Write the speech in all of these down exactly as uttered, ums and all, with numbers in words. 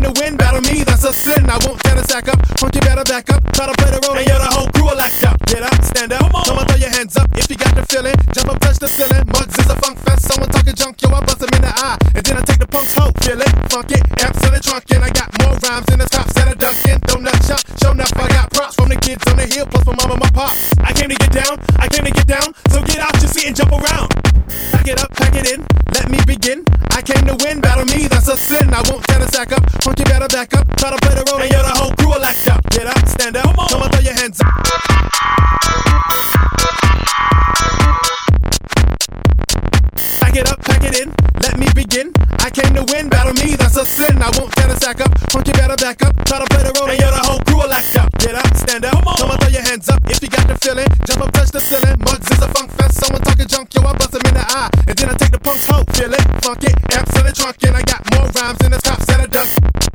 to win, battle me, that's a sin. I won't try to sack up, punk you better back up. Try to play the role and you're the whole crew will act up. Get up, stand up, come on, throw your hands up if you got the feeling. Jump up, touch the ceiling, Muggs is a funk fest. Someone talking junk, yo, I bust him in the eye. And then I take the punk's hoe, feel it, funk it, amps in the trunk. And I got more rhymes than the cops at a Dunkin' Donut shop. Show enough, I got props from the kids on the hill, plus my mama, my pop. I came to get down, I came to get down, so get out your seat and jump around. Pack it up, pack it in, let me begin. I came to win, battle me, that's a sin. I won't try to sack up, punk you better back up. Try to play the role and you're the whole crew will act up. Get up, stand up, come on, come on, throw your hands up. Pack it up, pack it in, let me begin. I came to win, battle me, that's a sin. I won't try to sack up, punk you better back up. Try to play the role and you're the whole crew will act up. Get up, stand up, come on, come on, throw your hands up if you got the feeling. Jump up, touch the ceiling, Muggs is a funk fest. Someone talking junk, yo, I bust him in the eye. And then I take the punk's hoe, feel it, funk it, amps in the trunk. And I got more rhymes than the cops at a Dunkin'.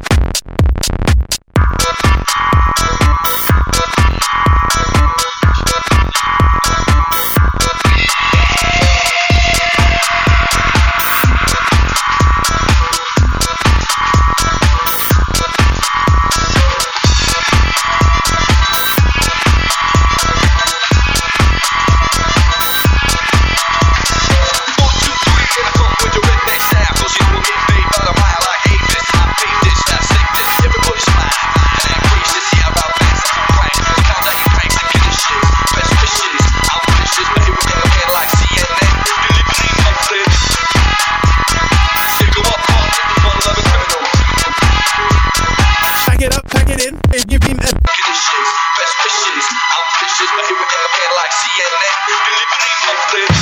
And give him a conditions, best wishes, I'm vicious, but here we go again like C N N, delivering my